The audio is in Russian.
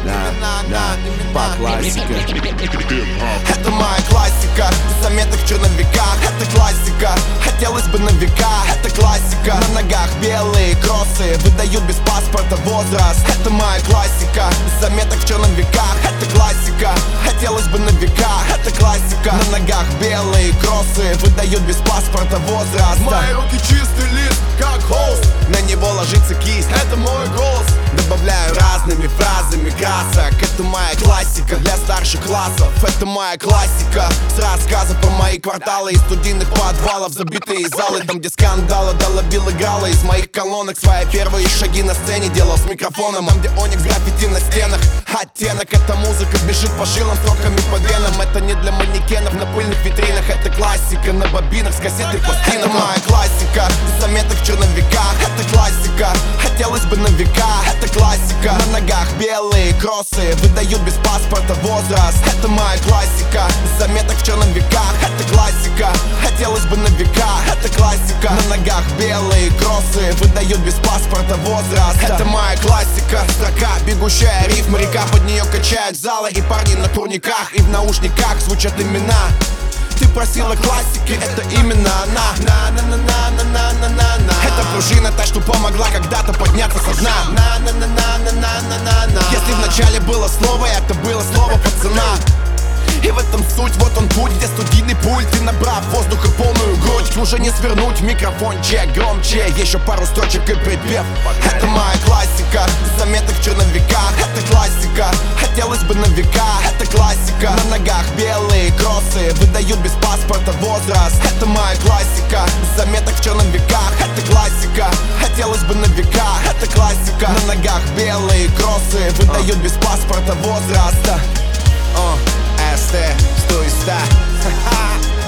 по классике. Это моя классика, в заметных черновиках. Это классика, хотелось бы на века. Это классика, на ногах белые кроссы выдают без паспорта возраст. Это моя классика, в заметных черновиках. Это классика, хотелось бы на века. Это классика, на ногах белые кроссы выдают без паспорта возраст. Мои руки чистый лист, как холст, на него ложится кисть. это мой голос. Добавляю разными фразами красок. Это моя классика для старших классов. Это моя классика с рассказов про мои кварталы и студийных подвалов. Забитые залы, там где скандалы долобил играла. Из моих колонок свои первые шаги на сцене делал с микрофоном. Там где оникс граффити на стенах. Оттенок, эта музыка бежит по жилам, строками по венам. Это не для манекенов на пыльных витринах. Это классика на бобинах с кассетой пластинок. Это моя классика в заметных черновиках. Это классика, хотелось бы на века. Это классика, на ногах белые кроссы выдают без паспорта возраст. Это моя классика в заметных черновиках. Это классика, хотелось бы на века. Это классика, на ногах белые кроссы выдают без паспорта возраст. Это моя классика, строка, бегущая рифма, река, под нее качают залы и парни на турниках. И в наушниках звучат имена. Ты просила классики, это именно она. Это пружина, та, что помогла когда-то подняться со дна. Если вначале было слово, это было слово пацана. И в этом суть, вот он путь, где студийный пульт. И набрав воздуха полную грудь, уже не свернуть в микрофончик громче. Еще пару строчек и припев. Это моя классика в заметных черновиках. Это классика, хотелось бы на века. Это классика, на ногах белые кроссы выдают без паспорта возраст. Это моя классика в заметных черновиках. Это классика, хотелось бы на века. Это классика, на ногах белые кроссы выдают без паспорта возраста. СТ, 100 и 100.